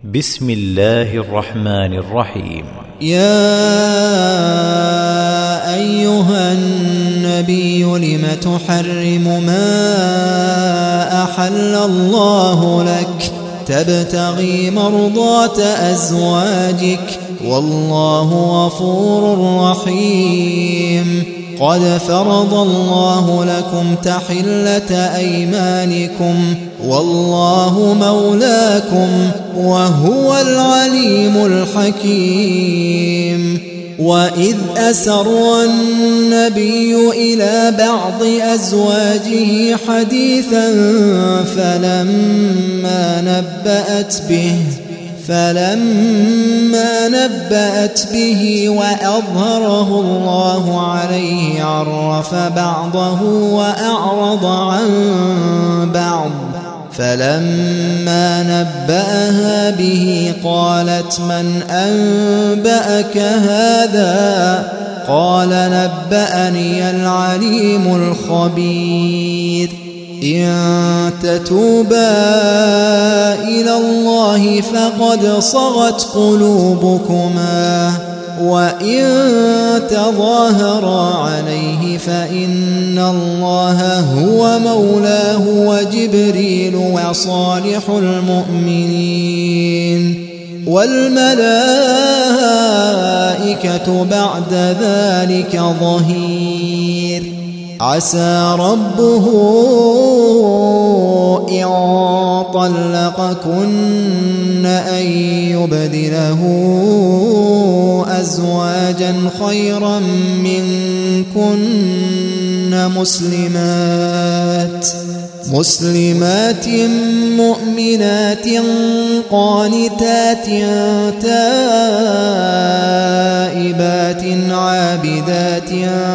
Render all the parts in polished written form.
بسم الله الرحمن الرحيم. يا أيها النبي لم تحرم ما أحل الله لك تبتغي مرضات أزواجك والله غفور رحيم. قد فرض الله لكم تحلة أيمانكم والله مولاكم وهو العليم الحكيم. وإذ أسر النبي إلى بعض أزواجه حديثا فلما نبأت به وأظهره الله عليه عرف بعضه وأعرض عن بعض. فلما نبأها به قالت من أنبأك هذا؟ قال نبأني العليم الخبير. إن تتوبا إلى الله فقد صغت قلوبكما وإن تظاهرا عليه فإن الله هو مولاه وجبريل وصالح المؤمنين والملائكة بعد ذلك ظهير. عسى ربه إن طلقكن أن يبدله أزواجا خيرا منكن مسلمات مؤمنات قانتات تائبات عابدات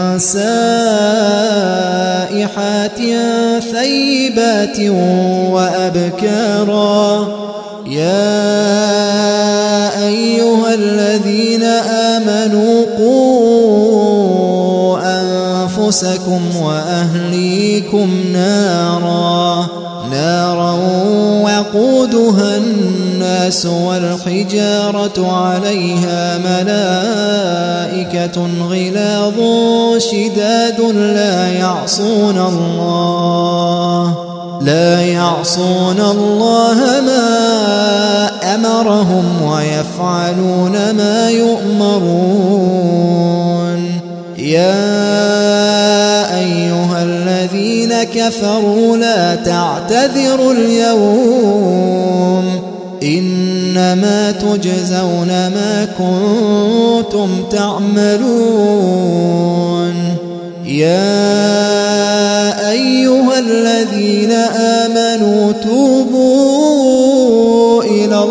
سائحات ثيبات وأبكارا. يا أيها الذين آمنوا قوا أنفسكم وأهليكم نارا وقودها الناس والحجارة عليها ملائكة غلاظ شداد لا يعصون الله ما أمرهم ويفعلون ما يؤمرون. يا أيها الذين كفروا لا تعتذروا اليوم إنما تجزون ما كنتم تعملون. يا أيها الذين آمنوا توبوا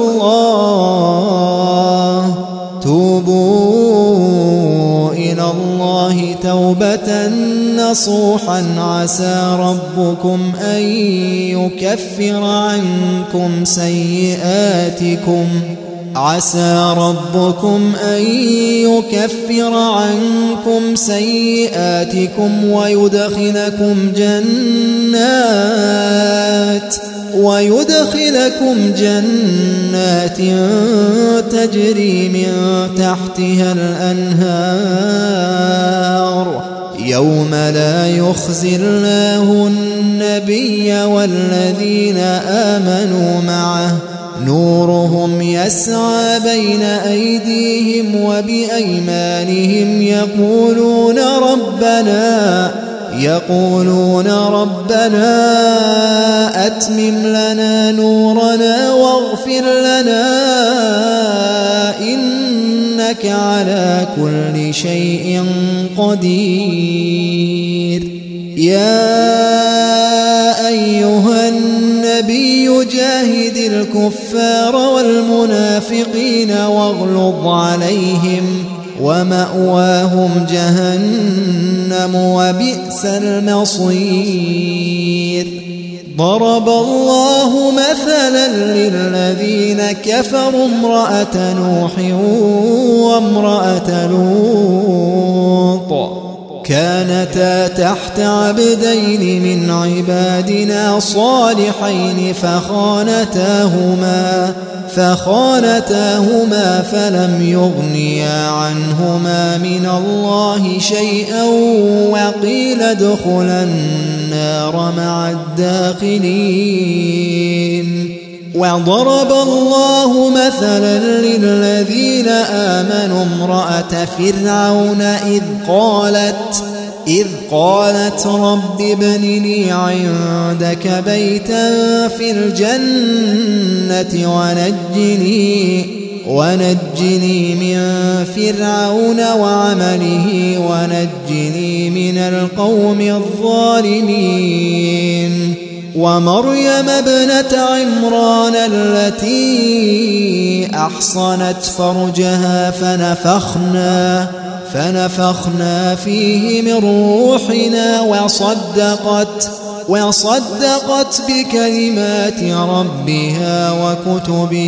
إلى الله توبة نصوحا عسى ربكم أن يكفر عنكم سيئاتكم ويدخلكم جنات تجري من تحتها الأنهار يوم لا يخزي الله النبي والذين آمنوا معه نورهم يسعى بين أيديهم وبأيمانهم يقولون ربنا أتمم لنا نورنا واغفر لنا إنك على كل شيء قدير. يا أيها النبي جاهد الكفار والمنافقين واغلظ عليهم ومأواهم جهنم وبئس المصير. ضرب الله مثلا للذين كفروا امرأة نوح وامرأة لوط كانتا تحت عبدين من عبادنا صالحين فخانتاهما فلم يغنيا عنهما من الله شيئا وقيل ادخلا النار مع الداخلين. وضرب الله مثلا للذين آمنوا امرأة فرعون إذ قالت رب ابن لي عندك بيتا في الجنة ونجني من فرعون وعمله ونجني من القوم الظالمين. ومريم ابنة عمران التي أحصنت فرجها فنفخنا فيه من روحنا وصدقت بكلمات ربها وكتبه، وكانت من القانتين.